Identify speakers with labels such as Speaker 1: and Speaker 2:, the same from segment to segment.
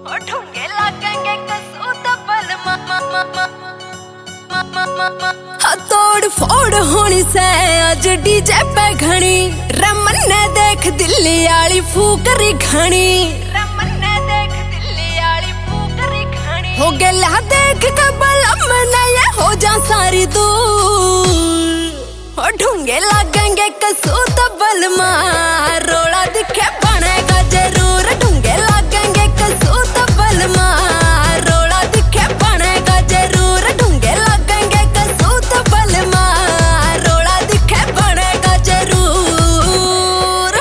Speaker 1: ढूंढे लागेंगे कसूत बल तोड़ फोड़ होनी से अज डीजे पे घनी रमन ने देख दिल्ली आली फूकरी घनी रमन ने देख दिल्ली आली फूकरी घनी हो गया देख कबल अमना ये हो जा सारी दूर ढूंढे लागेंगे कसूत बल रोड़ा दिखे बनेगा जरूर ढूंढे लागेंगे कसूत बल रोड़ा दिखे बनेगा जरूर ढूंढे लागेंगे कसूत बल रोड़ा दिखे बनेगा जरूर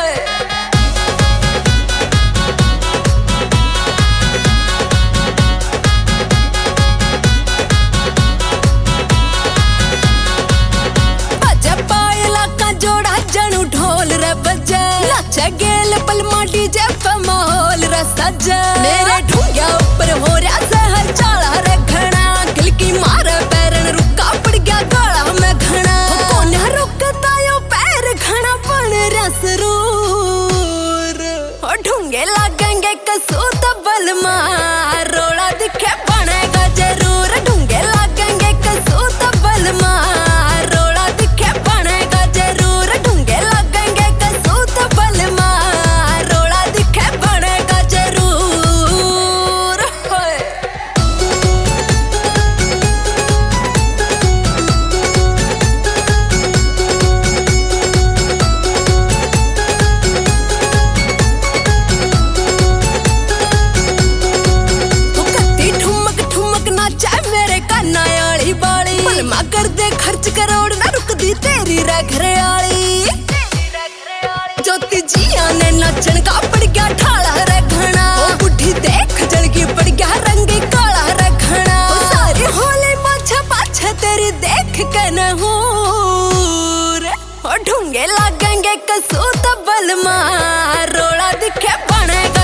Speaker 1: बजे पायला का जोड़ा जनू ढोल रे बजे नाचे गेल पल माटी जे माहौल रे सजे मेरे ढूंढिया ऊपर हो रहा सहर चाला रे घना गिलकी मारे पैरन रुका पड़ गया गाला में घना कौन रुकता यो पैर घना बन रहा सरूर ढूंढे लागेंगे कसूत बल रोड़ा दिखे बनेगा जरूर ढूंढे लागेंगे कसूत बल रोड़ा दिखे बनेगा जरूर ढूंढे लागेंगे कसूत बल रोड़ा दिखे बनेगा जरूर कर दे खर्च करोड़ ना रुकदी तेरी घरे आली ज्योति जिया ने नचन का पड़ गया ठाला रे घना बुढ़ी देख जलगी पड़ गया रंगी काला रे घना सारी होले पाछे पाछे तेरी देख के नहूर ढूंढे लागेंगे कसूत बल रोड़ा दिखे बनेगा